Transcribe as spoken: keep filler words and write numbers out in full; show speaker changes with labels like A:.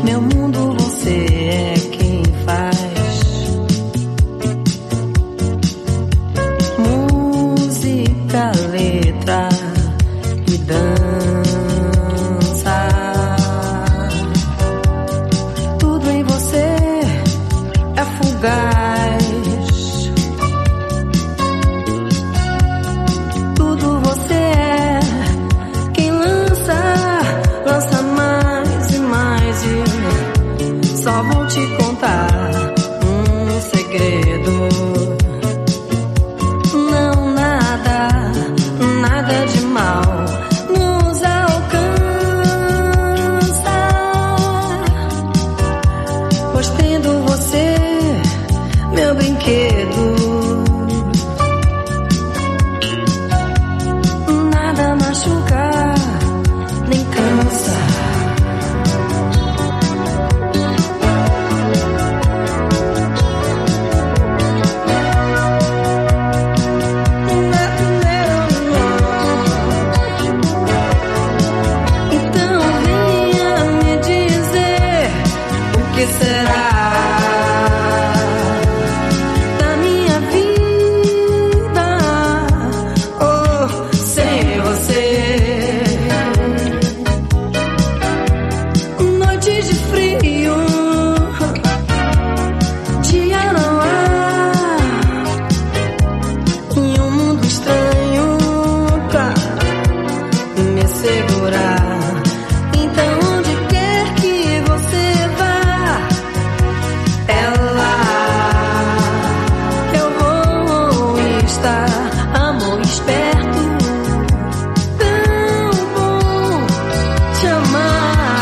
A: Meu mundo você é quem faz. Música, letra e dança. Tudo em você é fugaz. Tudo você é quem lança, lança mais e mais. E só vou te contar um segredo. Não, nada, nada de mal nos alcança, pois tendo você, meu brinquedo, nada machuca, nem cansa. Então venha me dizer o que será da minha vida, oh, sem você. Noites de frio, dia não há, em um mundo estranho pra me segurar. Então onde quer que você vá, é lá eu vou estar. Amor esperto, tão bom te amar.